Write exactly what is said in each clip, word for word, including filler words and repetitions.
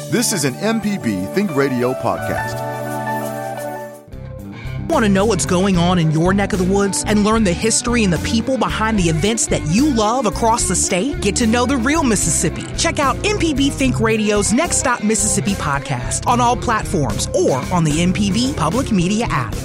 This is an M P B Think Radio podcast. Want to know what's going on in your neck of the woods and learn the history and the people behind the events that you love across the state? Get to know the real Mississippi. Check out M P B Think Radio's Next Stop Mississippi podcast on all platforms or on the M P B Public Media app.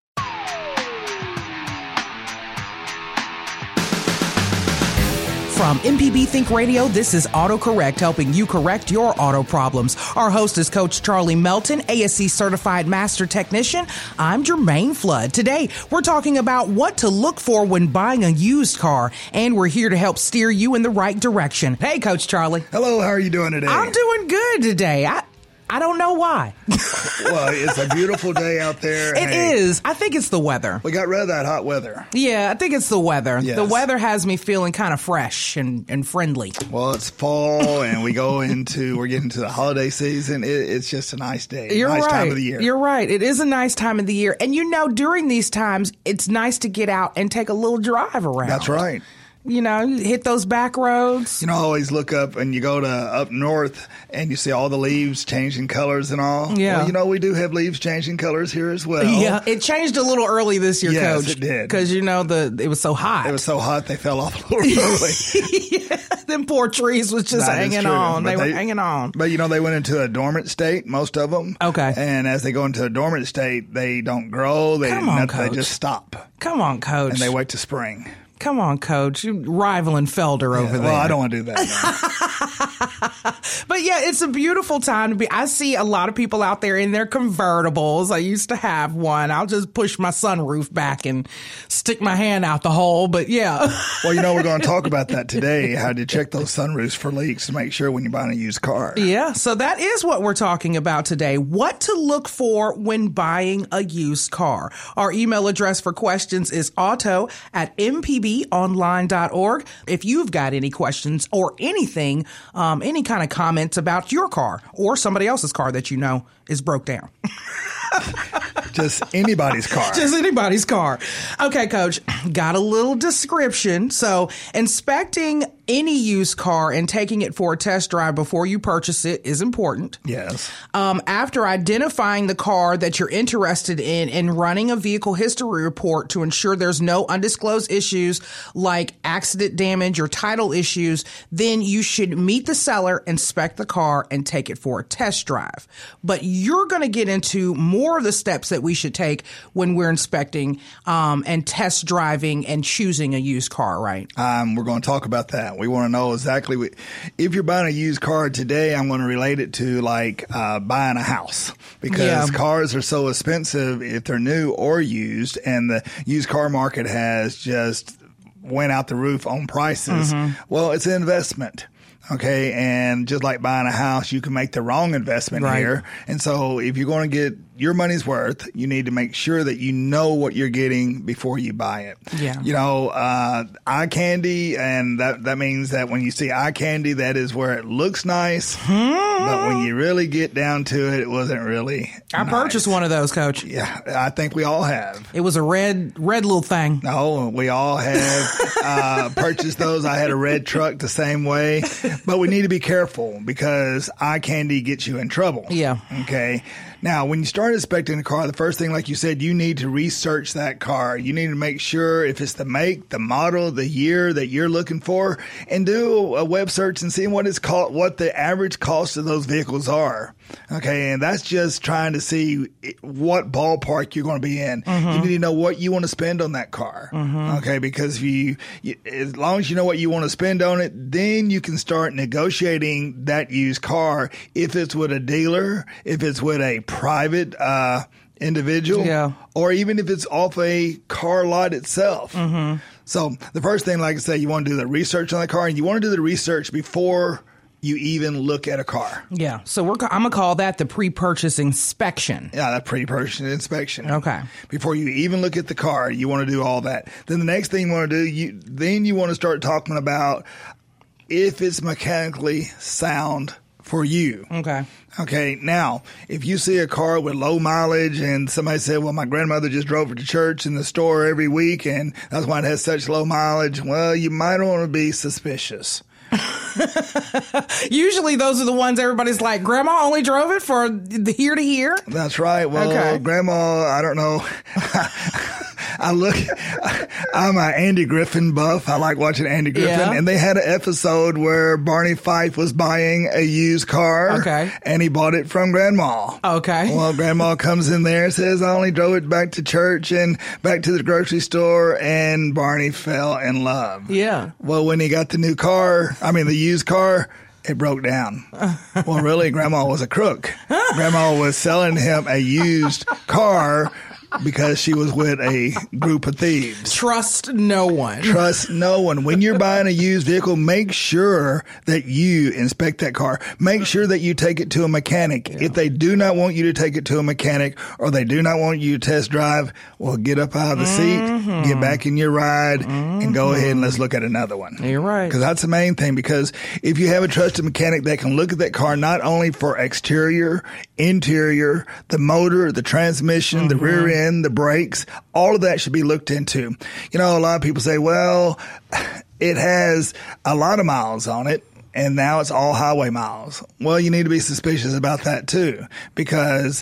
From M P B Think Radio, this is AutoCorrect, helping you correct your auto problems. Our host is Coach Charlie Melton, A S C Certified Master Technician. I'm Jermaine Flood. Today, we're talking about what to look for when buying a used car, and we're here to help steer you in the right direction. Hey, Coach Charlie. Hello, how are you doing today? I'm doing good today. I I don't know why. Well, it's a beautiful day out there. It hey, is. I think it's the weather. We got rid of that hot weather. Yeah, I think it's the weather. Yes. The weather has me feeling kind of fresh and, and friendly. Well, it's fall, and we go into, we're getting to the holiday season. It, it's just a nice day. You're nice right. time of the year. You're right. It is a nice time of the year. And you know, during these times, it's nice to get out and take a little drive around. That's right. You know, hit those back roads. You know, I always look up and you go to up north and you see all the leaves changing colors and all. Yeah. Well, you know, we do have leaves changing colors here as well. Yeah, it changed a little early this year, yes, Coach. It did. Because, you know, the it was so hot. It was so hot they fell off a little early. Yeah, them poor trees was just That hanging on. They, they were hanging on. But, you know, they went into a dormant state, most of them. Okay. And as they go into a dormant state, they don't grow. They, Come on, nothing, Coach. They just stop. Come on, Coach. And they wait to spring. Come on, Coach. You rivaling Felder yeah, over there. Well, I don't want to do that. But yeah, it's a beautiful time to be. I see a lot of people out there in their convertibles. I used to have one. I'll just push my sunroof back and stick my hand out the hole. But yeah. Well, you know, we're going to talk about that today, how to check those sunroofs for leaks to make sure when you're buying a used car. Yeah, so that is what we're talking about today. What to look for when buying a used car. Our email address for questions is auto at m p b online dot org. If you've got any questions or anything, um, any kind of comments about your car or somebody else's car that you know is broke down. Just anybody's car. Just anybody's car. Okay, Coach, got a little description. So inspecting any used car and taking it for a test drive before you purchase it is important. Yes. Um, after identifying the car that you're interested in and running a vehicle history report to ensure there's no undisclosed issues like accident damage or title issues, then you should meet the seller, inspect the car, and take it for a test drive. But you're going to get into more of the steps that we should take when we're inspecting um, and test driving and choosing a used car, right? Um, we're going to talk about that. We want to know exactly what, if you're buying a used car today, I'm going to relate it to like uh, buying a house because Yeah. cars are so expensive if they're new or used, and the used car market has just went out the roof on prices. Mm-hmm. Well, it's an investment. Okay. And just like buying a house, you can make the wrong investment Right. here. And so if you're going to get your money's worth, you need to make sure that you know what you're getting before you buy it. Yeah. You know, uh, eye candy, and that, that means that when you see eye candy, that is where it looks nice. Hmm. But when you really get down to it, it wasn't really I nice. purchased one of those, Coach. Yeah, I think we all have. It was a red, red little thing. No, we all have uh, purchased those. I had a red truck the same way. But we need to be careful because eye candy gets you in trouble. Yeah. Okay. Now, when you start inspecting a car, the first thing, like you said, you need to research that car. You need to make sure if it's the make, the model, the year that you're looking for, and do a web search and see what it's called, what the average cost of those vehicles are. Okay, and that's just trying to see what ballpark you're going to be in. Mm-hmm. You need to know what you want to spend on that car. Mm-hmm. Okay, because if you, you, as long as you know what you want to spend on it, then you can start negotiating that used car. If it's with a dealer, if it's with a private uh, individual, yeah. or even if it's off a car lot itself. Mm-hmm. So the first thing, like I say, you want to do the research on the car, and you want to do the research before you even look at a car. Yeah. So we're I'm going to call that the pre-purchase inspection. Yeah, that pre-purchase inspection. Okay. Before you even look at the car, you want to do all that. Then the next thing you want to do, you then you want to start talking about if it's mechanically sound for you. Okay. Okay, now, if you see a car with low mileage and somebody said, well, my grandmother just drove it to church and the store every week and that's why it has such low mileage, well, you might want to be suspicious. Usually those are the ones everybody's like, Grandma only drove it for the here to here? That's right. Well, okay. Grandma, I don't know. I look, I'm an Andy Griffin buff. I like watching Andy Griffin. Yeah. And they had an episode where Barney Fife was buying a used car. Okay. And he bought it from Grandma. Okay. Well, Grandma comes in there and says, I only drove it back to church and back to the grocery store. And Barney fell in love. Yeah. Well, when he got the new car, I mean, the used car, it broke down. Well, really, Grandma was a crook. Grandma was selling him a used car because she was with a group of thieves. Trust no one. Trust no one. When you're buying a used vehicle, make sure that you inspect that car. Make sure that you take it to a mechanic. Yeah. If they do not want you to take it to a mechanic or they do not want you to test drive, well, get up out of the mm-hmm. seat, get back in your ride, mm-hmm. and go ahead and let's look at another one. You're right. Because that's the main thing. Because if you have a trusted mechanic that can look at that car not only for exterior, interior, the motor, the transmission, mm-hmm. the rear end, the brakes, all of that should be looked into. You know, a lot of people say, well, it has a lot of miles on it, and now it's all highway miles. Well, you need to be suspicious about that too, because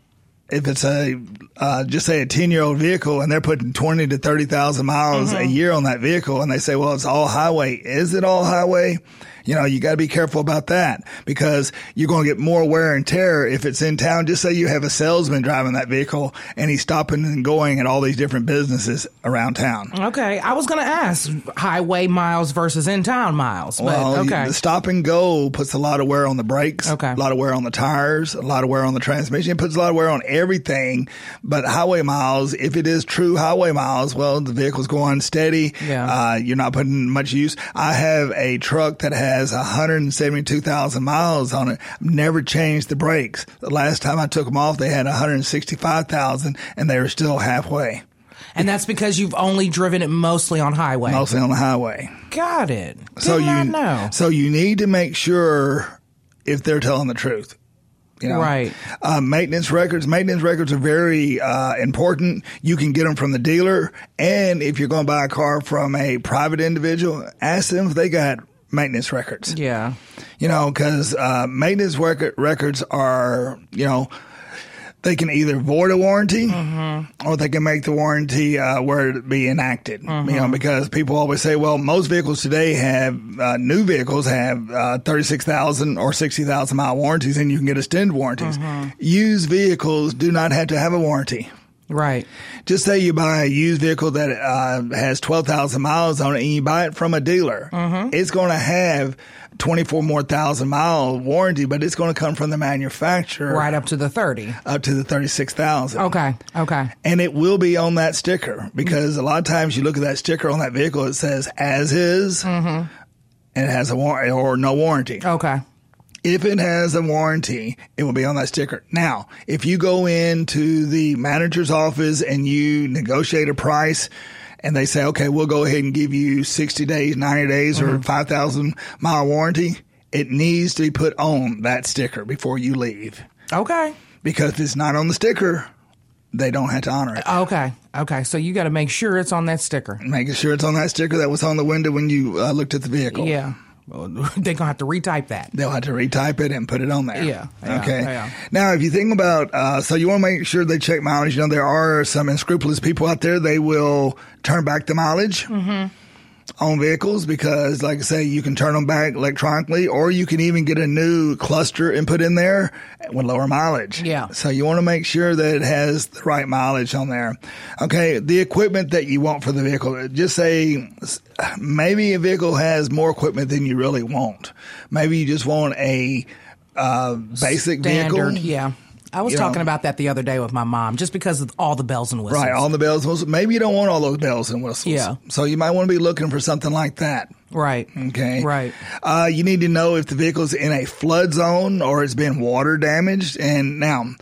if it's a, uh, just say a ten year old vehicle and they're putting twenty to thirty thousand miles mm-hmm. a year on that vehicle and they say, well, it's all highway. Is it all highway? You know, you got to be careful about that because you're going to get more wear and tear if it's in town. Just say you have a salesman driving that vehicle and he's stopping and going at all these different businesses around town. Okay. I was going to ask highway miles versus in town miles. But well, okay. The stop and go puts a lot of wear on the brakes, okay. a lot of wear on the tires, a lot of wear on the transmission. It puts a lot of wear on everything. But highway miles, if it is true highway miles, well, the vehicle's going steady. Yeah. Uh, you're not putting much use. I have a truck that has has one hundred seventy-two thousand miles on it. I've never changed the brakes. The last time I took them off, they had one hundred sixty-five thousand and they were still halfway. And that's because you've only driven it mostly on highway. Mostly on the highway. Got it. Did so not you know. So you need to make sure if they're telling the truth. You know? Right. Uh, maintenance records. Maintenance records are very uh, important. You can get them from the dealer. And if you're going to buy a car from a private individual, ask them if they got maintenance records. Yeah. You know, because uh, maintenance record records are, you know, they can either void a warranty mm-hmm. or they can make the warranty uh, where it be enacted. Mm-hmm. You know, because people always say, well, most vehicles today have, uh, new vehicles have uh, thirty-six thousand or sixty thousand mile warranties and you can get extended warranties. Mm-hmm. Used vehicles do not have to have a warranty. Right. Just say you buy a used vehicle that uh, has twelve thousand miles on it and you buy it from a dealer. Mm-hmm. It's going to have twenty-four more thousand mile warranty, but it's going to come from the manufacturer. Right up to the thirty. Up to the thirty-six thousand. Okay. Okay. And it will be on that sticker because a lot of times you look at that sticker on that vehicle, it says as is mm-hmm. and it has a warranty or no warranty. Okay. If it has a warranty, it will be on that sticker. Now, if you go into the manager's office and you negotiate a price and they say, okay, we'll go ahead and give you sixty days, ninety days, mm-hmm. or five thousand mile warranty, it needs to be put on that sticker before you leave. Okay. Because if it's not on the sticker, they don't have to honor it. Okay. Okay. So you got to make sure it's on that sticker. Making sure it's on that sticker that was on the window when you uh, looked at the vehicle. Yeah. They're going to have to retype that. They'll have to retype it and put it on there. Yeah. yeah okay. Yeah. Now, if you think about, uh, so you want to make sure they check mileage. You know, there are some unscrupulous people out there. They will turn back the mileage mm-hmm. on vehicles because, like I say, you can turn them back electronically or you can even get a new cluster and put in there with lower mileage. Yeah. So you want to make sure that it has the right mileage on there. Okay. The equipment that you want for the vehicle, just say, maybe a vehicle has more equipment than you really want. Maybe you just want a uh, basic Standard, vehicle. Yeah. I was you talking know, about that the other day with my mom, just because of all the bells and whistles. Right, all the bells and whistles. Maybe you don't want all those bells and whistles. Yeah. So you might want to be looking for something like that. Right. Okay. Right. Uh, you need to know if the vehicle's in a flood zone or it's been water damaged. And now,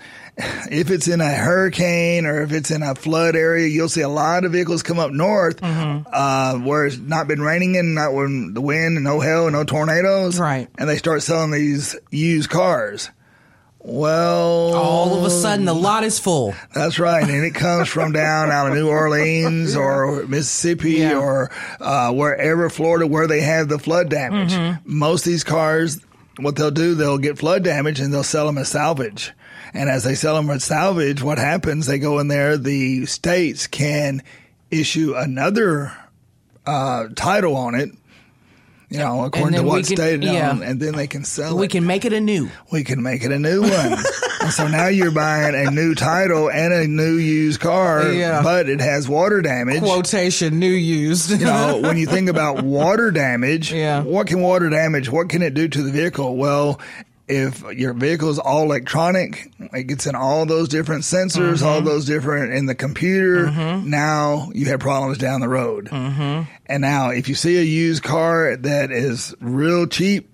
if it's in a hurricane or if it's in a flood area, you'll see a lot of vehicles come up north mm-hmm. uh, where it's not been raining and not when the wind and no hail and no tornadoes. Right. And they start selling these used cars. Well, all of a sudden the lot is full. That's right. And it comes from down out of New Orleans or Mississippi yeah. or uh, wherever, Florida, where they have the flood damage. Mm-hmm. Most of these cars, what they'll do, they'll get flood damage and they'll sell them as salvage. And as they sell them as salvage, what happens? They go in there, the states can issue another uh, title on it. You know, according to what can, state, yeah. on, and then they can sell we it. We can make it a new. We can make it a new one. And so now you're buying a new title and a new used car, yeah. but it has water damage. Quotation, new used. You know, when you think about water damage, yeah. what can water damage, what can it do to the vehicle? Well, if your vehicle is all electronic, it gets in all those different sensors, mm-hmm. all those different in the computer. Mm-hmm. Now you have problems down the road. Mm-hmm. And now if you see a used car that is real cheap,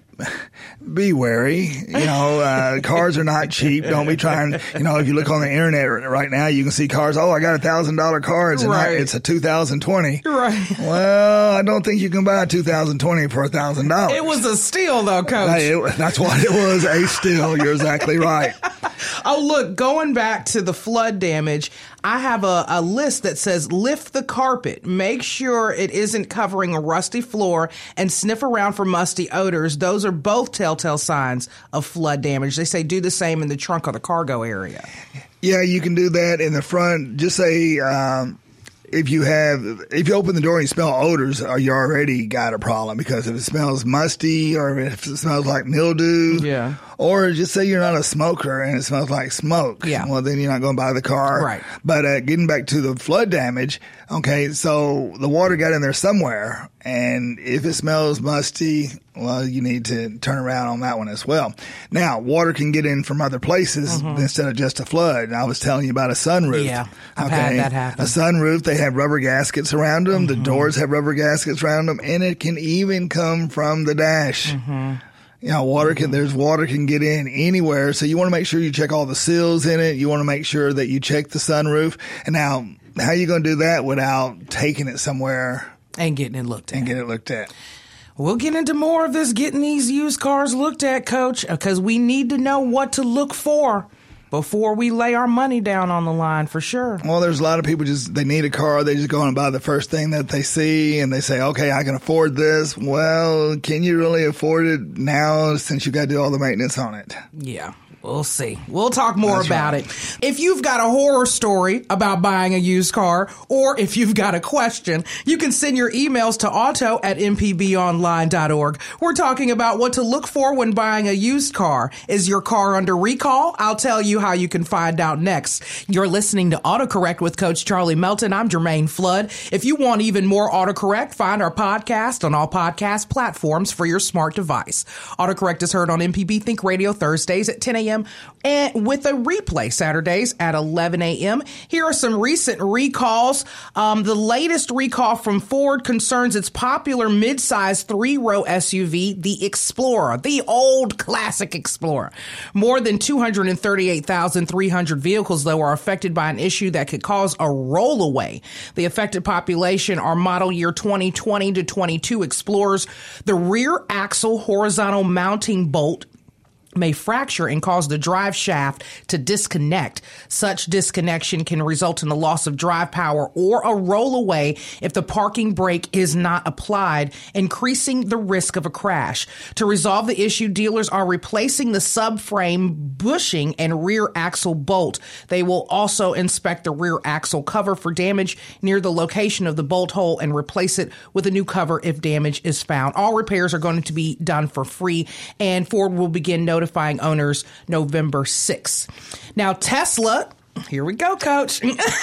be wary. You know, uh, cars are not cheap. Don't be trying, you know, if you look on the internet right now, you can see cars. Oh, I got a thousand dollar car. It's, right. a, it's a two thousand twenty. Right. Well, I don't think you can buy a two thousand twenty for a thousand dollars. It was a steal though, Coach. Hey, it, that's what it was, a steal. You're exactly right. Oh, look, going back to the flood damage, I have a, a list that says lift the carpet, make sure it isn't covering a rusty floor, and sniff around for musty odors. Those are both telltale signs of flood damage. They say do the same in the trunk or the cargo area. Yeah, you can do that in the front. Just say, um, if you have, if you open the door and you smell odors, you already got a problem, because if it smells musty or if it smells like mildew, yeah. or just say you're not a smoker and it smells like smoke, yeah. well, then you're not going to buy the car. Right. But uh, getting back to the flood damage, okay, so the water got in there somewhere, and if it smells musty, well, you need to turn around on that one as well. Now, water can get in from other places mm-hmm. instead of just a flood. And I was telling you about a sunroof. Yeah, I've okay? had that happen. A sunroof, they have rubber gaskets around them. Mm-hmm. The doors have rubber gaskets around them, and it can even come from the dash. Mm-hmm. You know, water can, there's water can get in anywhere. So you want to make sure you check all the seals in it. You want to make sure that you check the sunroof. And now, how are you going to do that without taking it somewhere and getting it looked at? And getting it looked at. We'll get into more of this getting these used cars looked at, Coach, because we need to know what to look for before we lay our money down on the line, for sure. Well, there's a lot of people just, they need a car. They just go and buy the first thing that they see and they say, okay, I can afford this. Well, can you really afford it now since you got to do all the maintenance on it? Yeah. We'll see. We'll talk more That's about right. it. If you've got a horror story about buying a used car, or if you've got a question, you can send your emails to auto at m p b online dot org. We're talking about what to look for when buying a used car. Is your car under recall? I'll tell you how you can find out next. You're listening to AutoCorrect with Coach Charlie Melton. I'm Jermaine Flood. If you want even more AutoCorrect, find our podcast on all podcast platforms for your smart device. AutoCorrect is heard on M P B Think Radio Thursdays at ten a.m. and with a replay Saturdays at eleven a.m. Here are some recent recalls. Um, the latest recall from Ford concerns its popular midsize three-row S U V, the Explorer, the old classic Explorer. More than two hundred thirty-eight thousand three hundred vehicles, though, are affected by an issue that could cause a rollaway. The affected population are model year twenty twenty to twenty-two Explorers. The rear axle horizontal mounting bolt may fracture and cause the drive shaft to disconnect. Such disconnection can result in a loss of drive power or a rollaway if the parking brake is not applied, increasing the risk of a crash. To resolve the issue, dealers are replacing the subframe bushing and rear axle bolt. They will also inspect the rear axle cover for damage near the location of the bolt hole and replace it with a new cover if damage is found. All repairs are going to be done for free, and Ford will begin notifying notifying owners November sixth. Now, Tesla, here we go, Coach.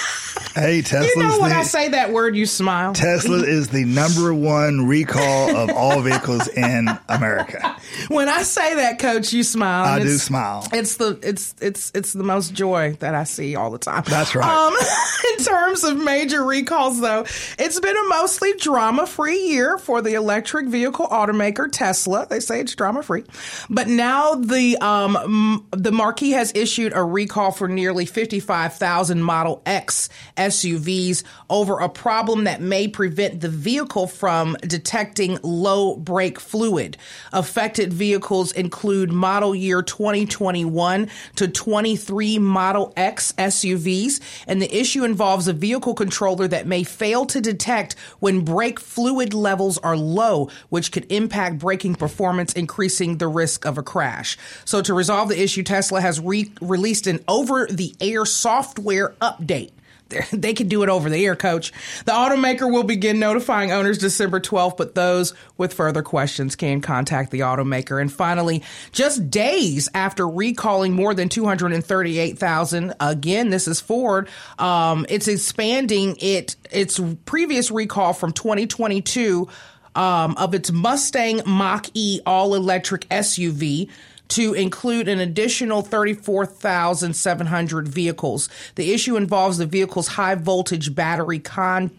Hey, Tesla. You know when the, I say that word, you smile. Tesla is the number one recall of all vehicles in America. When I say that, Coach, you smile. I do smile. It's the it's it's it's the most joy that I see all the time. That's right. Um, in terms of major recalls, though, it's been a mostly drama-free year for the electric vehicle automaker Tesla. They say it's drama-free, but now the um the marquee has issued a recall for nearly fifty sixty-five thousand Model X S U Vs over a problem that may prevent the vehicle from detecting low brake fluid. Affected vehicles include model year twenty twenty-one to twenty-three Model X S U Vs, and the issue involves a vehicle controller that may fail to detect when brake fluid levels are low, which could impact braking performance, increasing the risk of a crash. So to resolve the issue, Tesla has re- released an over-the-air software update. They can do it over the air, coach. The automaker will begin notifying owners December twelfth, but those with further questions can contact the automaker. And finally, just days after recalling more than two hundred thirty-eight thousand, again, this is Ford, um, it's expanding it its previous recall from twenty twenty-two um, of its Mustang Mach-E all-electric S U V to include an additional thirty-four thousand seven hundred vehicles. The issue involves the vehicle's high-voltage battery contactors.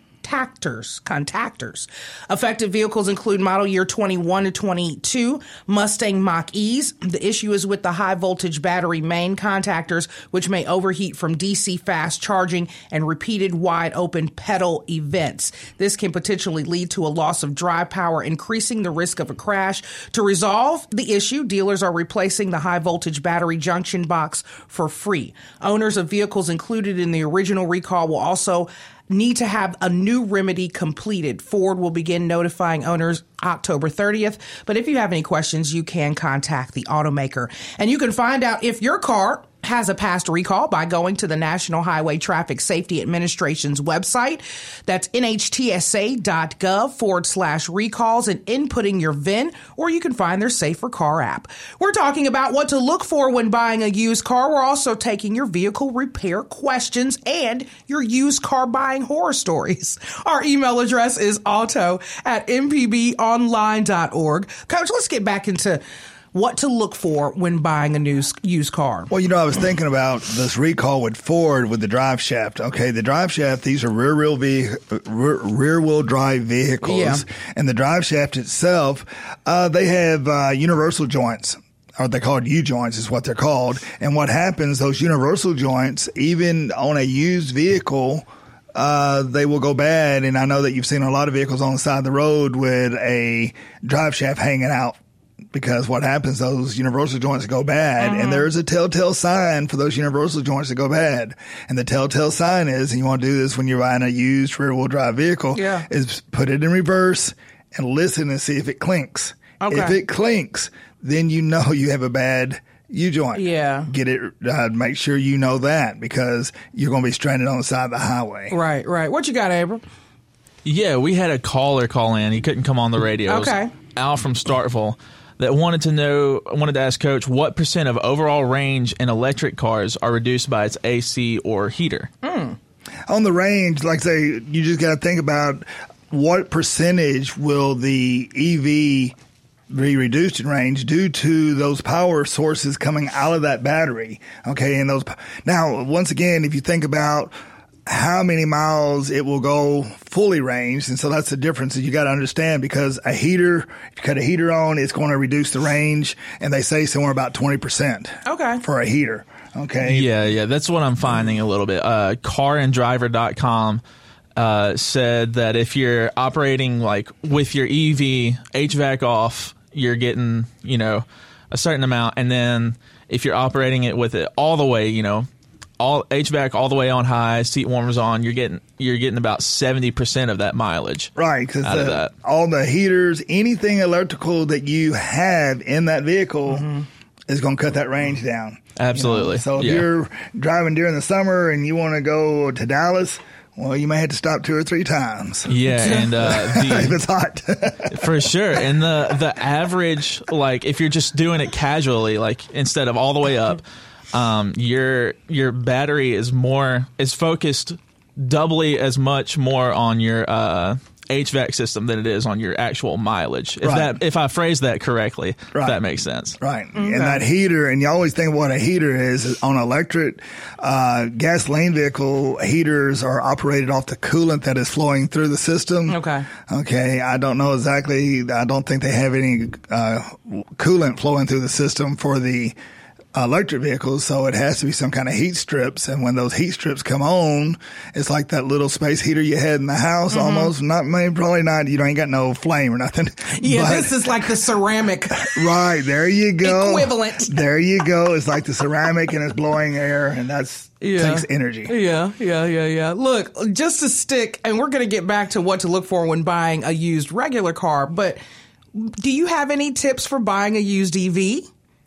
Contactors. Affected vehicles include model year twenty-one to twenty-two Mustang Mach-E's. The issue is with the high-voltage battery main contactors, which may overheat from D C fast charging and repeated wide-open pedal events. This can potentially lead to a loss of drive power, increasing the risk of a crash. To resolve the issue, dealers are replacing the high-voltage battery junction box for free. Owners of vehicles included in the original recall will also need to have a new remedy completed. Ford will begin notifying owners October thirtieth. But if you have any questions, you can contact the automaker. And you can find out if your car has a past recall by going to the National Highway Traffic Safety Administration's website. That's nhtsa.gov forward slash recalls and inputting your V I N, or you can find their Safer Car app. We're talking about what to look for when buying a used car. We're also taking your vehicle repair questions and your used car buying horror stories. Our email address is auto at m p b online dot org. Coach, let's get back into what to look for when buying a new used car. Well, you know, I was thinking about this recall with Ford with the drive shaft. Okay, the drive shaft, these are rear wheel ve- rear, rear wheel drive vehicles. Yeah. And the drive shaft itself, uh, they have uh, universal joints. Or they're called U-joints is what they're called. And what happens, those universal joints, even on a used vehicle, uh, they will go bad. And I know that you've seen a lot of vehicles on the side of the road with a drive shaft hanging out. Because what happens, those universal joints go bad, mm-hmm. and there's a telltale sign for those universal joints to go bad. And the telltale sign is, and you want to do this when you're buying a used rear-wheel drive vehicle, yeah. is put it in reverse and listen and see if it clinks. Okay. If it clinks, then you know you have a bad U-joint. Yeah. Get it, uh, make sure you know that, because you're going to be stranded on the side of the highway. Right, right. What you got, Abram? Yeah, we had a caller call in. He couldn't come on the radio. Okay. It was Al from Starkville that wanted to know, wanted to ask Coach, what percent of overall range in electric cars are reduced by its A C or heater? Mm. On the range, like I say, you just got to think about what percentage will the E V be reduced in range due to those power sources coming out of that battery. Okay, and those now once again, if you think about how many miles it will go fully ranged. And so that's the difference that you got to understand, because a heater, if you cut a heater on, it's going to reduce the range. And they say somewhere about twenty percent okay. for a heater. Okay. Yeah, yeah. That's what I'm finding a little bit. Uh, car and driver dot com uh, said that if you're operating like with your E V H V A C off, you're getting, you know, a certain amount. And then if you're operating it with it all the way, you know, all H V A C all the way on high, seat warmers on, you're getting you're getting about seventy percent of that mileage. Right, because all the heaters, anything electrical that you have in that vehicle mm-hmm. is going to cut that range down. Absolutely. You know? So if yeah. you're driving during the summer and you want to go to Dallas, well, you may have to stop two or three times. Yeah, and uh, the, if it's hot, for sure. And the the average, like if you're just doing it casually, like instead of all the way up. Um, your your battery is more is focused doubly as much more on your uh, H V A C system than it is on your actual mileage. If right. that if I phrase that correctly, right. if that makes sense. Right. Okay. And that heater, and you always think what a heater is, is on electric uh, gasoline vehicle, heaters are operated off the coolant that is flowing through the system. Okay. Okay. I don't know exactly. I don't think they have any uh, coolant flowing through the system for the electric vehicles, so it has to be some kind of heat strips. And when those heat strips come on, it's like that little space heater you had in the house, mm-hmm. almost. Not maybe probably not. You know, ain't got no flame or nothing. Yeah, but, this is like the ceramic. Right there, you go. Equivalent. There you go. It's like the ceramic, and it's blowing air, and that's yeah. takes energy. Yeah, yeah, yeah, yeah. Look, just to stick, and we're going to get back to what to look for when buying a used regular car. But do you have any tips for buying a used E V?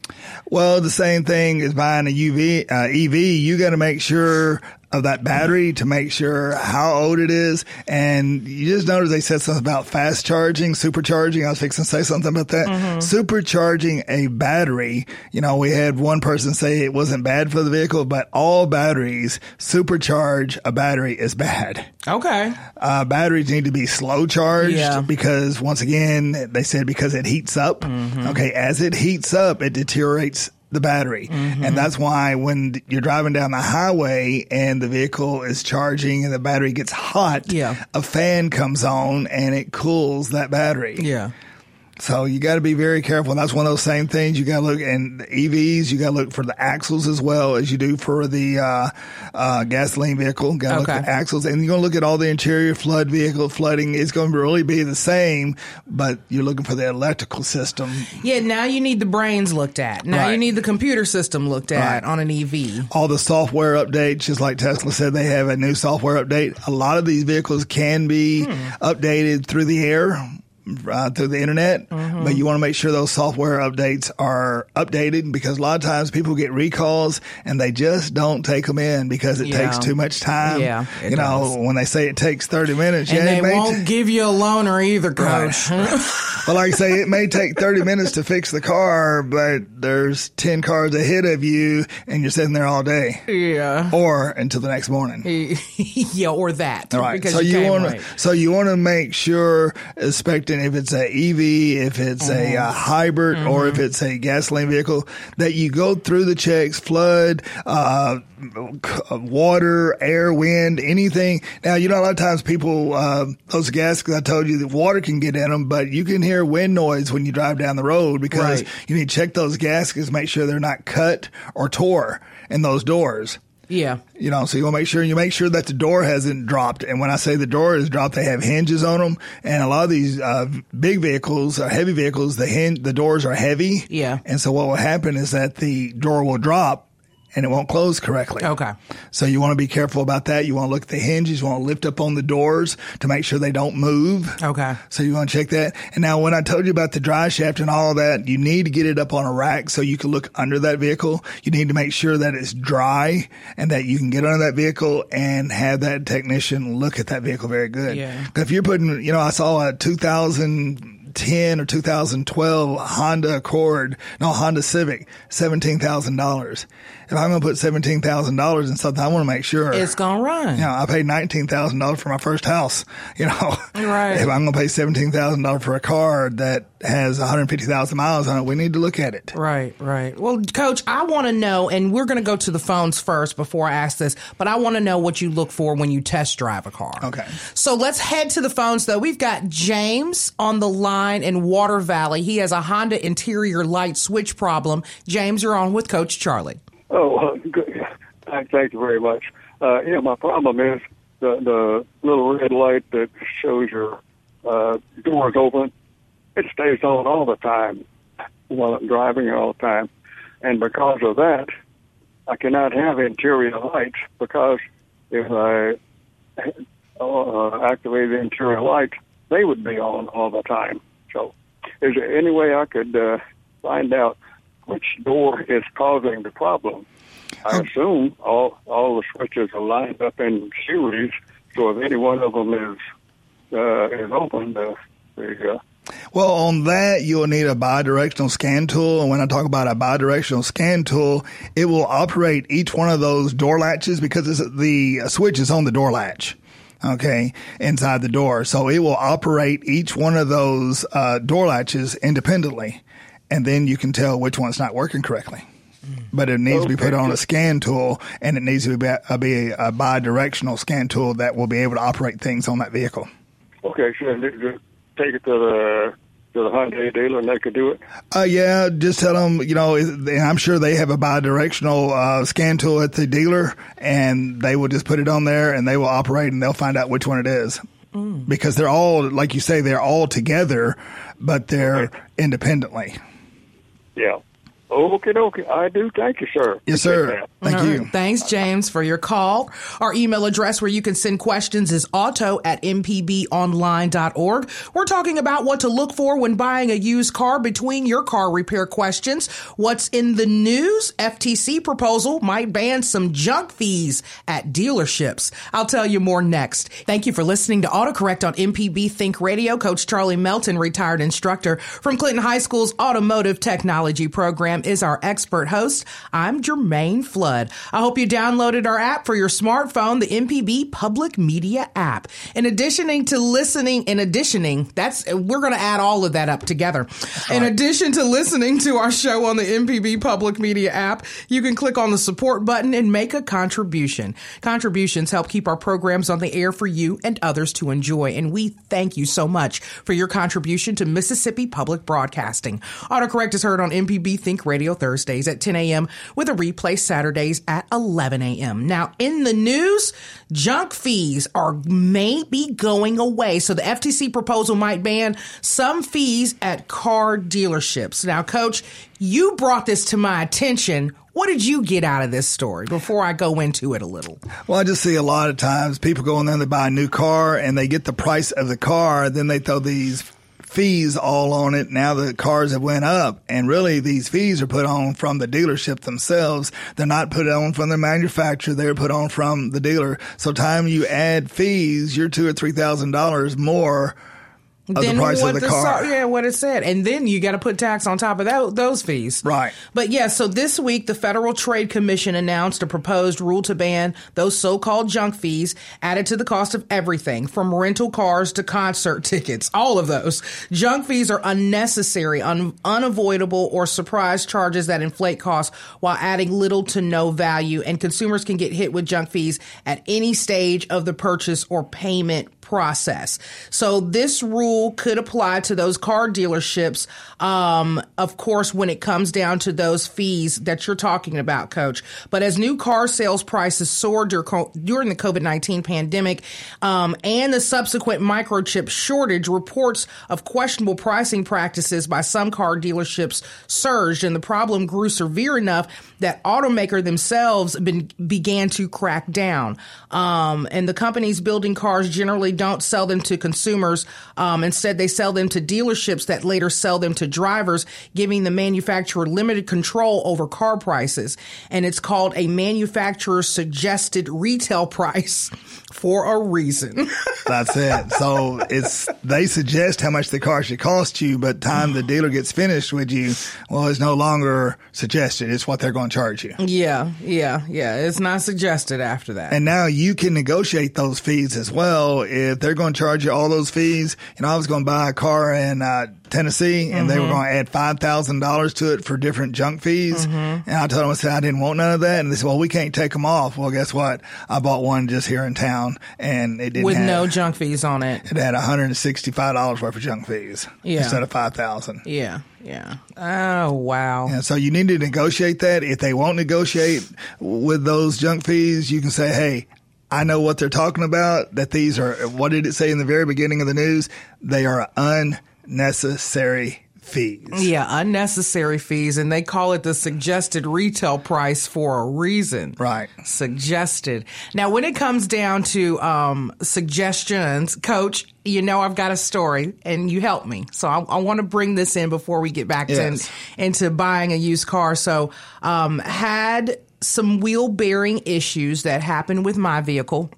Well, the same thing as buying a U V, uh, E V. You got to make sure of that battery to make sure how old it is. And you just notice they said something about fast charging, supercharging. I was fixing to say something about that. Mm-hmm. Supercharging a battery. You know, we had one person say it wasn't bad for the vehicle, but all batteries, supercharge a battery is bad. Okay. Uh, batteries need to be slow charged yeah. because once again, they said because it heats up. Mm-hmm. Okay. As it heats up, it deteriorates the battery. Mm-hmm. And that's why when you're driving down the highway and the vehicle is charging and the battery gets hot, yeah. a fan comes on and it cools that battery. Yeah. So you got to be very careful. And that's one of those same things. You got to look, and E Vs, you got to look for the axles as well as you do for the uh, uh, gasoline vehicle. Got to okay. look at axles, and you're going to look at all the interior flood vehicle flooding. It's going to really be the same, but you're looking for the electrical system. Yeah, now you need the brains looked at. Now right. you need the computer system looked at right. on an E V. All the software updates, just like Tesla said, they have a new software update. A lot of these vehicles can be hmm. updated through the air. Uh, through the internet, mm-hmm. but you want to make sure those software updates are updated because a lot of times people get recalls and they just don't take them in because it yeah. takes too much time. Yeah, you know, does. when they say it takes thirty minutes, and yeah, they it may won't t- give you a loaner either, Coach. Right. Well, like I say, it may take thirty minutes to fix the car, but there's ten cars ahead of you and you're sitting there all day. Yeah. Or until the next morning. yeah, or that. All right. Because so you, you want right. to so you want to make sure, expecting if it's a E V, if it's mm-hmm. a, a hybrid, mm-hmm. or if it's a gasoline vehicle, that you go through the checks, flood, uh, water, air, wind, anything. Now, you know, a lot of times people, uh, those gaskets, I told you that water can get in them, but you can hear wind noise when you drive down the road because right. you need to check those gaskets, make sure they're not cut or tore in those doors. Yeah. You know, so you want to make sure you make sure that the door hasn't dropped. And when I say the door is dropped, they have hinges on them. And a lot of these uh, big vehicles, uh, heavy vehicles, the hin- the doors are heavy. Yeah. And so what will happen is that the door will drop and it won't close correctly. Okay. So you want to be careful about that. You want to look at the hinges. You want to lift up on the doors to make sure they don't move. Okay. So you want to check that. And now when I told you about the dry shaft and all of that, you need to get it up on a rack so you can look under that vehicle. You need to make sure that it's dry and that you can get under that vehicle and have that technician look at that vehicle very good. Yeah. Because if you're putting, you know, I saw a two thousand ten or two thousand twelve Honda Accord, no, Honda Civic, seventeen thousand dollars. If I'm going to put seventeen thousand dollars in something, I want to make sure it's going to run. You know, I paid nineteen thousand dollars for my first house. You know, right. If I'm going to pay seventeen thousand dollars for a car that has one hundred fifty thousand miles on it, we need to look at it. Right, right. Well, Coach, I want to know, and we're going to go to the phones first before I ask this, but I want to know what you look for when you test drive a car. Okay. So let's head to the phones, though. We've got James on the line in Water Valley. He has a Honda interior light switch problem. James, you're on with Coach Charlie. Oh, uh, good. Thank you very much. Uh, yeah, my problem is the, the little red light that shows your uh, doors open. It stays on all the time while I'm driving all the time. And because of that, I cannot have interior lights because if I uh, activate the interior lights, they would be on all the time. So is there any way I could uh, find out which door is causing the problem? I assume all all the switches are lined up in series, so if any one of them is uh, is open, uh, the uh, Well, on that, you'll need a bidirectional scan tool. And when I talk about a bidirectional scan tool, it will operate each one of those door latches because it's, the switch is on the door latch. Okay, inside the door. So it will operate each one of those uh, door latches independently. And then you can tell which one's not working correctly. But it needs okay. to be put on a scan tool, and it needs to be a, be a bi-directional scan tool that will be able to operate things on that vehicle. Okay, so just take it to the to the Hyundai dealer and they could do it? Uh, yeah, just tell them, you know, and I'm sure they have a bi-directional uh, scan tool at the dealer, and they will just put it on there and they will operate and they'll find out which one it is. Mm. Because they're all, like you say, they're all together, but they're Okay. independently. Yeah. Okay, okay. I do. Thank you, sir. Yes, Appreciate sir. that. Thank All you. right. Thanks, James, for your call. Our email address where you can send questions is auto at m p b online dot org. We're talking about what to look for when buying a used car between your car repair questions. What's in the news? F T C proposal might ban some junk fees at dealerships. I'll tell you more next. Thank you for listening to AutoCorrect on M P B Think Radio. Coach Charlie Melton, retired instructor from Clinton High School's Automotive Technology program, is our expert host. I'm Jermaine Flood. I hope you downloaded our app for your smartphone, the M P B Public Media app. In addition to listening, in additioning, that's, we're going to add all of that up together. In addition to listening to our show on the M P B Public Media app, you can click on the support button and make a contribution. Contributions help keep our programs on the air for you and others to enjoy, and we thank you so much for your contribution to Mississippi Public Broadcasting. AutoCorrect is heard on M P B Think Radio Thursdays at ten a.m. with a replay Saturdays at eleven a.m. Now, in the news, junk fees are may be going away. So the F T C proposal might ban some fees at car dealerships. Now, Coach, you brought this to my attention. What did you get out of this story before I go into it a little? Well, I just see a lot of times people go in there and they buy a new car and they get the price of the car. Then they throw these fees all on it. Now the cars have went up, and really these fees are put on from the dealership themselves. They're not put on from the manufacturer. They're put on from the dealer. So time you add fees, you're two or three thousand dollars more of Then the price what of the the car. So, yeah, what it said. And then you got to put tax on top of that, those fees. Right. But yeah, so this week, the Federal Trade Commission announced a proposed rule to ban those so-called junk fees added to the cost of everything from rental cars to concert tickets. All of those. Junk fees are unnecessary, un- unavoidable, or surprise charges that inflate costs while adding little to no value. And consumers can get hit with junk fees at any stage of the purchase or payment process. So this rule could apply to those car dealerships, um, of course, when it comes down to those fees that you're talking about, Coach. But as new car sales prices soared during the COVID nineteen pandemic um, and the subsequent microchip shortage, reports of questionable pricing practices by some car dealerships surged, and the problem grew severe enough that automaker themselves been, began to crack down. Um, and the companies building cars generally don't sell them to consumers. Um, instead, they sell them to dealerships that later sell them to drivers, giving the manufacturer limited control over car prices. And it's called a manufacturer suggested retail price for a reason. That's it. So it's they suggest how much the car should cost you, but time the dealer gets finished with you, well, it's no longer suggested. It's what they're going to charge you. Yeah, yeah, yeah. It's not suggested after that. And now you can negotiate those fees as well. If they're going to charge you all those fees, you know, I was going to buy a car in uh, Tennessee, and mm-hmm. they were going to add five thousand dollars to it for different junk fees. Mm-hmm. And I told them, I said, I didn't want none of that. And they said, well, we can't take them off. Well, guess what? I bought one just here in town, and it didn't with have, no junk fees on it. It had one hundred sixty-five dollars worth of junk fees yeah. instead of five thousand dollars. Yeah, yeah. Oh, wow. Yeah, so you need to negotiate that. If they won't negotiate with those junk fees, you can say, hey, I know what they're talking about, that these are, what did it say in the very beginning of the news? They are unnecessary fees. Yeah, unnecessary fees, and they call it the suggested retail price for a reason. Right. Suggested. Now, when it comes down to um, suggestions, Coach, you know I've got a story, and you help me. So I, I want to bring this in before we get back yes. to into buying a used car. So um, had some wheel bearing issues that happened with my vehicle.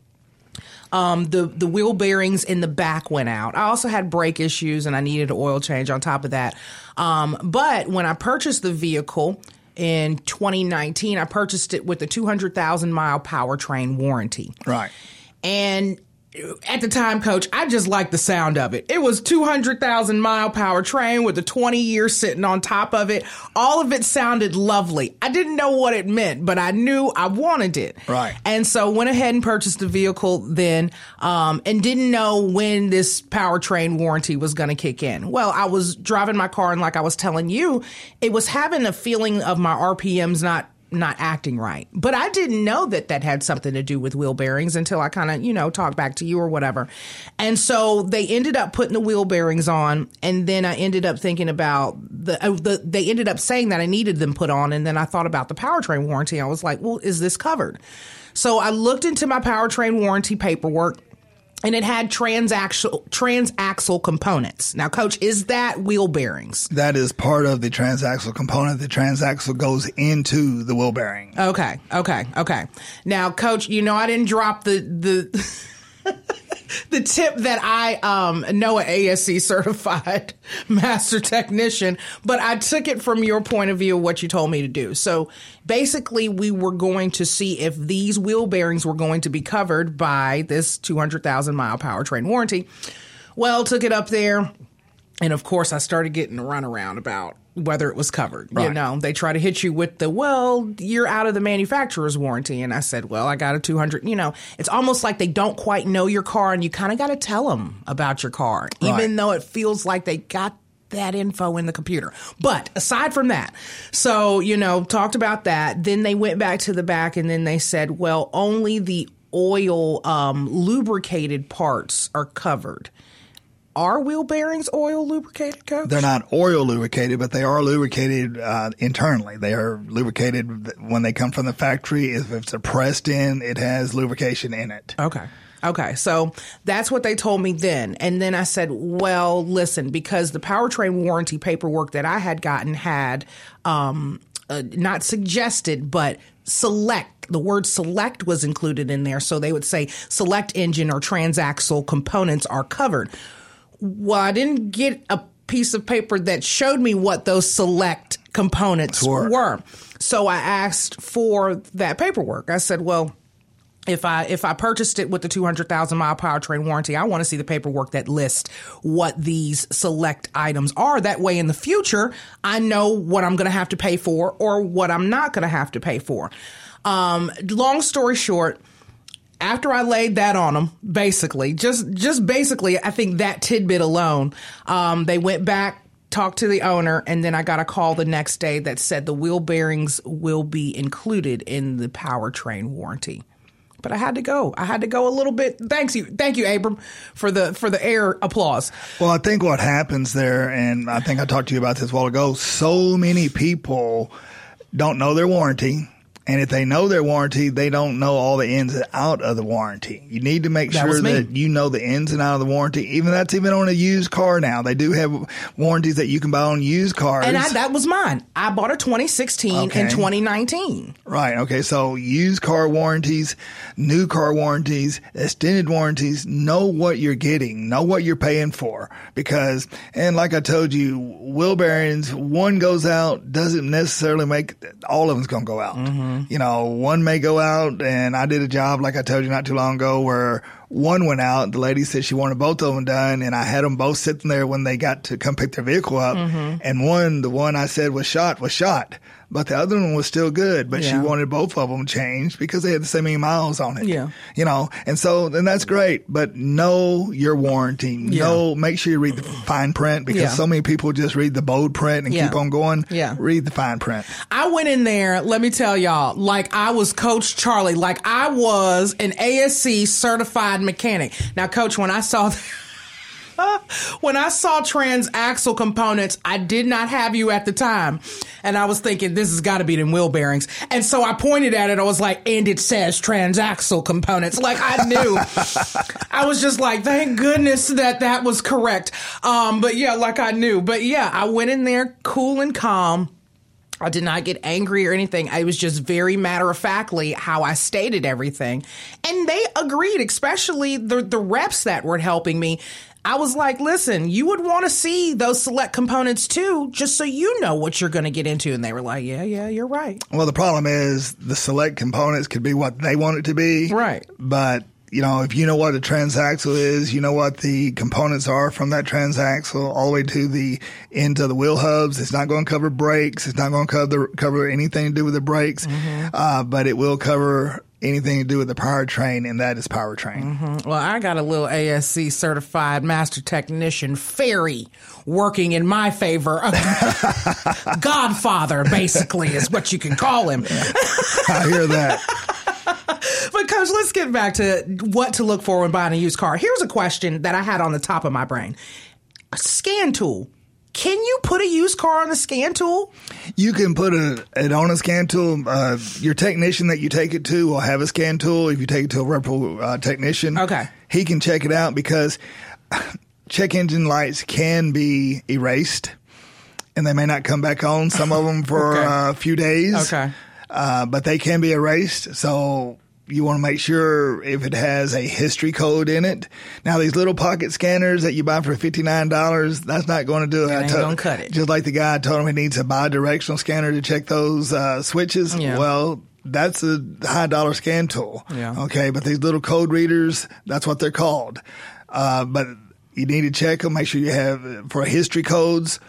Um, the, the wheel bearings in the back went out. I also had brake issues, and I needed an oil change on top of that. Um, but when I purchased the vehicle in twenty nineteen, I purchased it with a two hundred thousand mile powertrain warranty. Right. And at the time, Coach, I just liked the sound of it. It was two hundred thousand mile powertrain with a twenty year sitting on top of it. All of it sounded lovely. I didn't know what it meant, but I knew I wanted it. Right. And so went ahead and purchased the vehicle then, um, and didn't know when this powertrain warranty was going to kick in. Well, I was driving my car, and like I was telling you, it was having a feeling of my R P Ms not not acting right. But I didn't know that that had something to do with wheel bearings until I kind of, you know, talked back to you or whatever. And so they ended up putting the wheel bearings on. And then I ended up thinking about the, uh, the they ended up saying that I needed them put on. And then I thought about the powertrain warranty. I was like, well, is this covered? So I looked into my powertrain warranty paperwork, and it had transaxle transaxle components. Now, Coach, is that wheel bearings? That is part of the transaxle component. The transaxle goes into the wheel bearing. Okay, okay, okay. Now, Coach, you know I didn't drop the the the tip that I um, know an A S C certified master technician, but I took it from your point of view of what you told me to do. So basically, we were going to see if these wheel bearings were going to be covered by this two hundred thousand mile powertrain warranty. Well, took it up there. And of course, I started getting a runaround about whether it was covered. Right. You know, they try to hit you with the, well, you're out of the manufacturer's warranty. And I said, well, I got a two hundred, you know, it's almost like they don't quite know your car, and you kind of got to tell them about your car, right, even though it feels like they got that info in the computer. But aside from that, so, you know, talked about that. Then they went back to the back, and then they said, well, only the oil um, lubricated parts are covered. Are wheel bearings oil lubricated, Coach? They're not oil lubricated, but they are lubricated uh, internally. They are lubricated when they come from the factory. If it's a pressed in, it has lubrication in it. Okay. Okay. So that's what they told me then. And then I said, well, listen, because the powertrain warranty paperwork that I had gotten had um, uh, not suggested, but select. The word select was included in there. So they would say select engine or transaxle components are covered. Well, I didn't get a piece of paper that showed me what those select components sure. were. So I asked for that paperwork. I said, well, if I if I purchased it with the two hundred thousand mile powertrain warranty, I want to see the paperwork that lists what these select items are. That way in the future, I know what I'm going to have to pay for or what I'm not going to have to pay for. Um, long story short, after I laid that on them, basically, just just basically, I think that tidbit alone, um, they went back, talked to the owner, and then I got a call the next day that said the wheel bearings will be included in the powertrain warranty. But I had to go. I had to go a little bit. Thanks you, thank you, Abram, for the for the air applause. Well, I think what happens there, and I think I talked to you about this a while ago. So many people don't know their warranty. And if they know their warranty, they don't know all the ins and out of the warranty. You need to make that sure that you know the ins and out of the warranty. Even that's even on a used car now. They do have warranties that you can buy on used cars. And I, that was mine. I bought a twenty sixteen okay. and twenty nineteen. Right. Okay. So used car warranties, new car warranties, extended warranties, know what you're getting, know what you're paying for. Because, and like I told you, wheel bearings, one goes out, doesn't necessarily make, all of them's going to go out. Mm-hmm. You know, one may go out, and I did a job, like I told you not too long ago, where one went out. The lady said she wanted both of them done, and I had them both sitting there when they got to come pick their vehicle up. Mm-hmm. And one, the one I said was shot, was shot. But the other one was still good, but yeah. she wanted both of them changed because they had the same many miles on it. Yeah. You know, and so, and that's great, but know your warranty. Yeah. Know, make sure you read the fine print because yeah. so many people just read the bold print and yeah. keep on going. Yeah. Read the fine print. I went in there, let me tell y'all, like I was Coach Charlie, like I was an A S C certified mechanic. Now, Coach, when I saw When I saw transaxle components, I did not have you at the time. And I was thinking, this has got to be them wheel bearings. And so I pointed at it. I was like, and it says transaxle components. Like I knew. I was just like, thank goodness that that was correct. Um, but yeah, like I knew. But yeah, I went in there cool and calm. I did not get angry or anything. I was just very matter-of-factly how I stated everything. And they agreed, especially the, the reps that were helping me. I was like, listen, you would want to see those select components too, just so you know what you're going to get into. And they were like, yeah, yeah, you're right. Well, the problem is the select components could be what they want it to be. Right. But you know, if you know what a transaxle is, you know what the components are from that transaxle all the way to the end of the wheel hubs. It's not going to cover brakes. It's not going to cover cover anything to do with the brakes, mm-hmm. uh, but it will cover anything to do with the powertrain, and that is powertrain. Mm-hmm. Well, I got a little A S C certified master technician fairy working in my favor. Godfather, basically, is what you can call him. I hear that. But, Coach, let's get back to what to look for when buying a used car. Here's a question that I had on the top of my brain. A scan tool. Can you put a used car on the scan tool? You can put a, it on a scan tool. Uh, your technician that you take it to will have a scan tool. If you take it to a reputable uh, technician, okay, he can check it out, because check engine lights can be erased, and they may not come back on, some of them for okay. uh, a few days. Okay. Uh, but they can be erased, so you want to make sure if it has a history code in it. Now, these little pocket scanners that you buy for fifty-nine dollars, that's not going to do it. That ain't going to cut it. Just like the guy told him he needs a bi-directional scanner to check those uh, switches. Yeah. Well, that's a high-dollar scan tool. Yeah. Okay, but these little code readers, that's what they're called. Uh, but you need to check them, make sure you have, for history codes,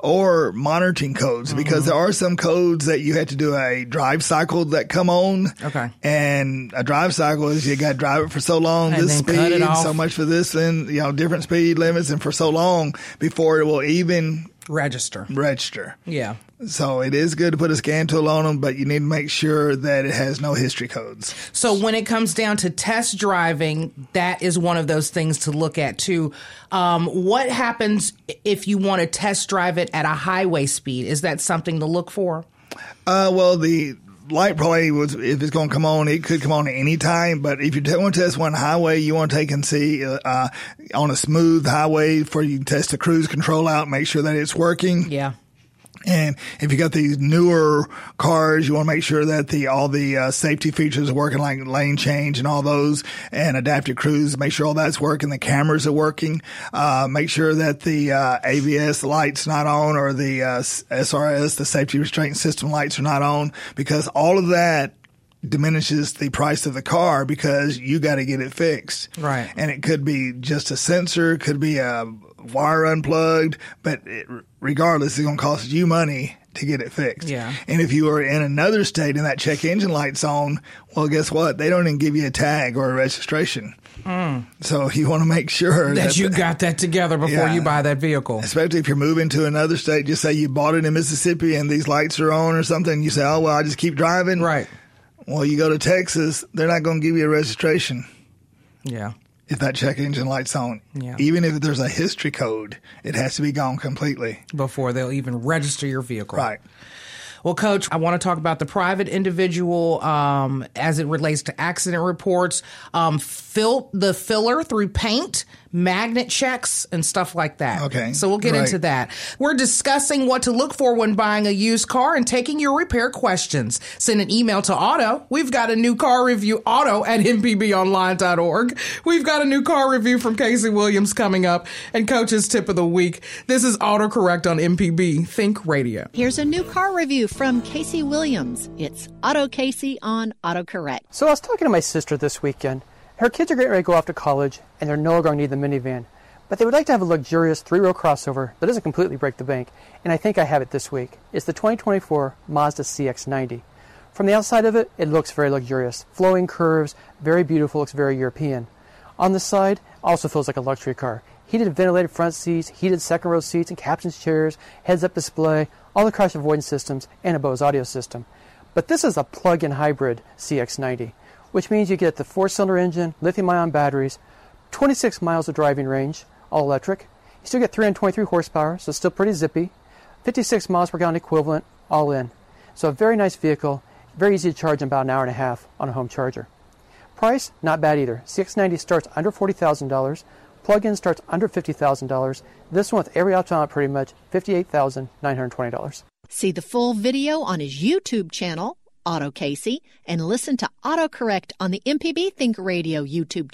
or monitoring codes, mm-hmm. because there are some codes that you have to do a drive cycle that come on. Okay. And a drive cycle is you got to drive it for so long, and this speed, so much for this, and, you know, different speed limits, and for so long before it will even register. Register. Yeah. So it is good to put a scan tool on them, but you need to make sure that it has no history codes. So when it comes down to test driving, that is one of those things to look at too. Um, what happens if you want to test drive it at a highway speed? Is that something to look for? Uh, well, the light probably was, if it's going to come on, it could come on at any time. But if you want to test one highway, you want to take and see uh, on a smooth highway before you test the cruise control out, make sure that it's working. Yeah. And if you got these newer cars, you want to make sure that the all the uh, safety features are working, like lane change and all those, and adaptive cruise. Make sure all that's working. The cameras are working. Uh, make sure that the uh, A B S lights not on, or the uh, S R S, the safety restraint system lights, are not on, because all of that diminishes the price of the car, because you got to get it fixed. Right. And it could be just a sensor, could be a wire unplugged, but it, regardless, it's going to cost you money to get it fixed. Yeah. And if you are in another state and that check engine light's on, well, guess what? They don't even give you a tag or a registration. Mm. So you want to make sure that, that you the, got that together before yeah, you buy that vehicle. Especially if you're moving to another state. Just say you bought it in Mississippi and these lights are on or something. You say, oh, well, I just keep driving. Right. Well, you go to Texas, they're not going to give you a registration. Yeah. If that check engine light's on. Yeah. Even if there's a history code, it has to be gone completely before they'll even register your vehicle. Right. Well, Coach, I want to talk about the private individual um, as it relates to accident reports, um, fill the filler through paint, magnet checks, and stuff like that. Okay. So we'll get right. into that. We're discussing what to look for when buying a used car and taking your repair questions. Send an email to Auto. We've got a new car review, Auto at m p b online dot org. We've got a new car review from Casey Williams coming up, and Coach's tip of the week. This is AutoCorrect on M P B Think Radio. Here's a new car review from Casey Williams. It's Auto Casey on AutoCorrect. So I was talking to my sister this weekend. Her kids are getting ready to go off to college, and they're no longer going to need the minivan. But they would like to have a luxurious three-row crossover that doesn't completely break the bank, and I think I have it this week. It's the twenty twenty-four Mazda C X ninety. From the outside of it, it looks very luxurious. Flowing curves, very beautiful, looks very European. On the side, also feels like a luxury car. Heated ventilated front seats, heated second-row seats and captain's chairs, heads-up display, all the crash avoidance systems, and a Bose audio system. But this is a plug-in hybrid C X ninety, which means you get the four-cylinder engine, lithium-ion batteries, twenty-six miles of driving range, all electric. You still get three hundred twenty-three horsepower, so it's still pretty zippy. fifty-six miles per gallon equivalent, all in. So a very nice vehicle, very easy to charge in about an hour and a half on a home charger. Price, not bad either. C X ninety starts under forty thousand dollars. Plug-in starts under fifty thousand dollars. This one with every option on it pretty much, fifty-eight thousand nine hundred twenty dollars. See the full video on his YouTube channel, Auto Casey, and listen to AutoCorrect on the M P B Think Radio YouTube channel.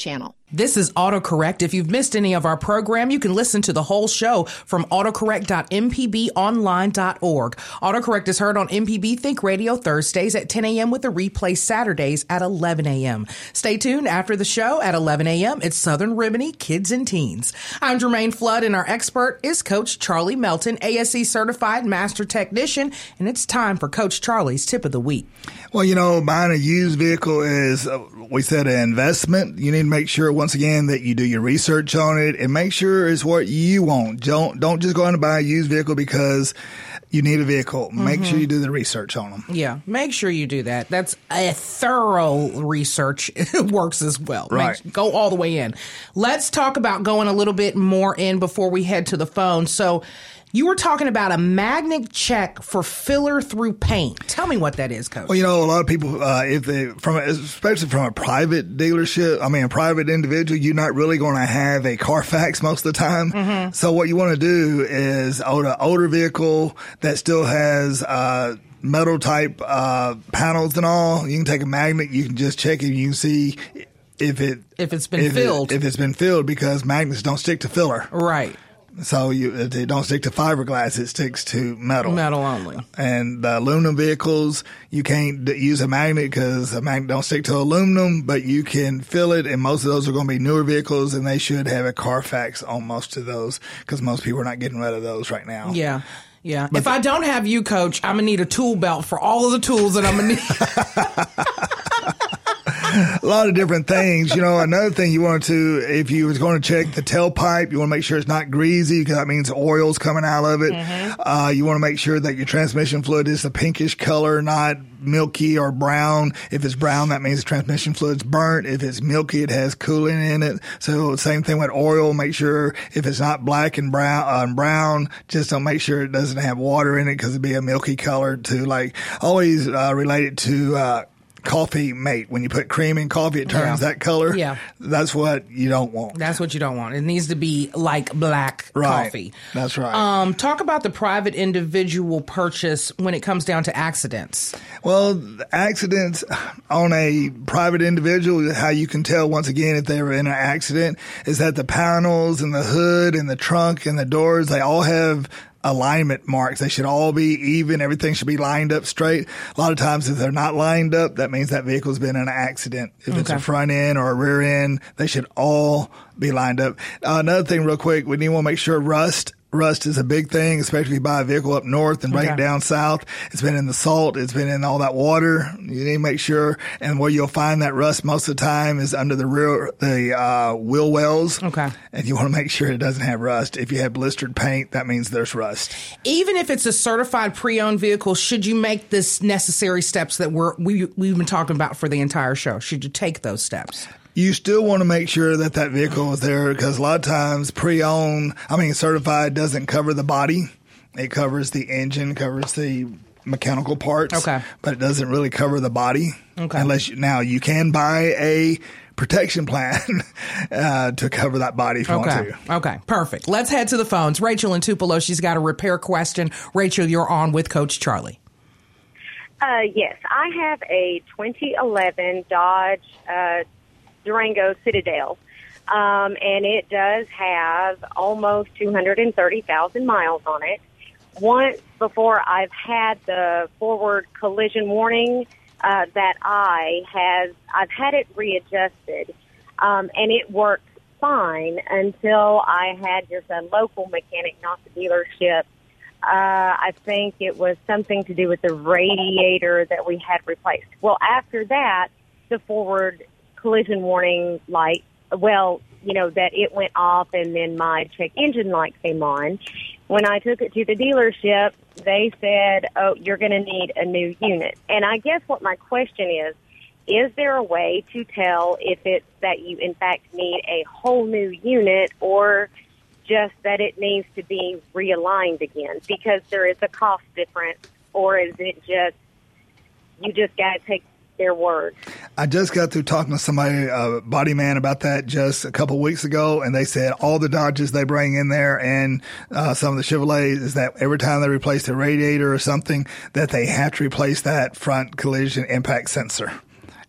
This is AutoCorrect. If you've missed any of our program, you can listen to the whole show from autocorrect dot m p b online dot org. AutoCorrect is heard on M P B Think Radio Thursdays at ten a.m. with a replay Saturdays at eleven a.m. Stay tuned after the show at eleven a.m. It's Southern Remedy Kids and Teens. I'm Jermaine Flood, and our expert is Coach Charlie Melton, A S E Certified Master Technician, and it's time for Coach Charlie's Tip of the Week. Well, you know, buying a used vehicle is, uh, we said, an investment. You need to make sure, once again, that you do your research on it and make sure it's what you want. Don't don't just go out and buy a used vehicle because you need a vehicle. Make mm-hmm. sure you do the research on them. Yeah, make sure you do that. That's a thorough research. It works as well. Right. Make, go all the way in. Let's talk about going a little bit more in before we head to the phone. So you were talking about a magnet check for filler through paint. Tell me what that is, Coach. Well, you know, a lot of people, uh, if they, from, especially from a private dealership, I mean, a private individual, you're not really going to have a Carfax most of the time. Mm-hmm. So what you want to do is own an older vehicle that still has, uh, metal type, uh, panels and all. You can take a magnet, you can just check it, you can see if it, if it's been if filled, it, if it's been filled, because magnets don't stick to filler. Right. So you, it don't stick to fiberglass, it sticks to metal. Metal only. And the aluminum vehicles, you can't d- use a magnet because a magnet don't stick to aluminum, but you can fill it, and most of those are going to be newer vehicles, and they should have a Carfax on most of those because most people are not getting rid of those right now. Yeah. Yeah. But if I don't have you, Coach, I'm going to need a tool belt for all of the tools that I'm going to need. A lot of different things. You know, another thing you want to, if you was going to check the tailpipe, you want to make sure it's not greasy because that means oil's coming out of it. Mm-hmm. Uh, you want to make sure that your transmission fluid is a pinkish color, not milky or brown. If it's brown, that means the transmission fluid's burnt. If it's milky, it has coolant in it. So same thing with oil. Make sure if it's not black and brown, uh, brown, just don't make sure it doesn't have water in it because it'd be a milky color too. Like always uh, related to, uh, coffee mate. When you put cream in coffee, it turns yeah. that color. Yeah. That's what you don't want. That's what you don't want. It needs to be like black right. coffee. That's right. Um, talk about the private individual purchase when it comes down to accidents. Well, accidents on a private individual, how you can tell once again if they were in an accident is that the panels and the hood and the trunk and the doors, they all have alignment marks. They should all be even. Everything should be lined up straight. A lot of times if they're not lined up, that means that vehicle's been in an accident. If okay. it's a front end or a rear end, they should all be lined up. Uh, another thing real quick, we need to want to make sure rust Rust is a big thing, especially if you buy a vehicle up north and bring okay. it down south. It's been in the salt. It's been in all that water. You need to make sure. And where you'll find that rust most of the time is under the rear, the uh, wheel wells. Okay. And you want to make sure it doesn't have rust. If you have blistered paint, that means there's rust. Even if it's a certified pre-owned vehicle, should you make this necessary steps that we're, we, we've been talking about for the entire show? Should you take those steps? You still want to make sure that that vehicle is there because a lot of times pre-owned, I mean certified, doesn't cover the body. It covers the engine, covers the mechanical parts. Okay. But it doesn't really cover the body. Okay. Unless you, now you can buy a protection plan uh, to cover that body if you okay. want to. Okay. Perfect. Let's head to the phones. Rachel in Tupelo, she's got a repair question. Rachel, you're on with Coach Charlie. Uh, yes, I have a twenty eleven Dodge uh Durango Citadel, um, and it does have almost two hundred thirty thousand miles on it. Once before I've had the forward collision warning uh, that eye has, I've had it readjusted, um, and it worked fine until I had just a local mechanic, not the dealership. Uh, I think it was something to do with the radiator that we had replaced. Well, after that, the forward collision warning light, well, you know, that it went off and then my check engine light came on. When I took it to the dealership, they said, oh, you're going to need a new unit. And I guess what my question is, is there a way to tell if it's that you, in fact, need a whole new unit or just that it needs to be realigned again? Because there is a cost difference, or is it just, you just got to take their word? I just got through talking to somebody, a body man, about that just a couple of weeks ago, and they said all the Dodges they bring in there and uh, some of the Chevrolets is that every time they replace the radiator or something, that they have to replace that front collision impact sensor.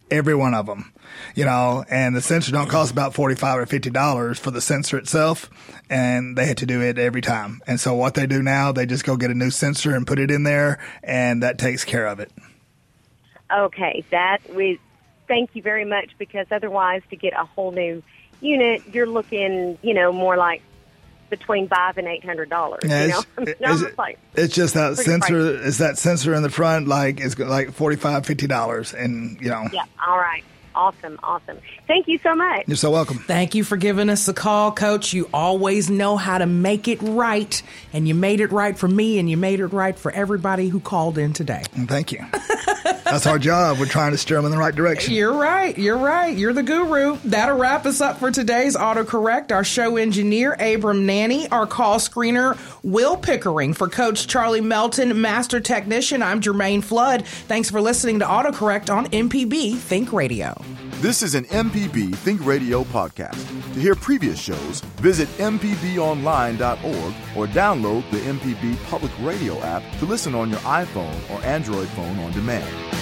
every one of them, you know, and the sensor don't cost about forty-five or fifty dollars for the sensor itself. And they had to do it every time. And so what they do now, they just go get a new sensor and put it in there, and that takes care of it. Okay, that we thank you very much, because otherwise to get a whole new unit, you're looking, you know, more like between five and eight hundred dollars. Yeah, you know, it's, no, it's, it's, like, it's just that sensor. pricey. It's that sensor in the front, like it's like forty-five, fifty dollars, and you know. Yeah. All right. Awesome. Awesome. Thank you so much. You're so welcome. Thank you for giving us a call, Coach. You always know how to make it right, and you made it right for me, and you made it right for everybody who called in today. And thank you. That's our job. We're trying to steer them in the right direction. You're right. You're right. You're the guru. That'll wrap us up for today's AutoCorrect. Our show engineer, Abram Nanny. Our call screener, Will Pickering. For Coach Charlie Melton, Master Technician, I'm Jermaine Flood. Thanks for listening to AutoCorrect on M P B Think Radio. This is an M P B Think Radio podcast. To hear previous shows, visit m p b online dot org or download the M P B Public Radio app to listen on your iPhone or Android phone on demand.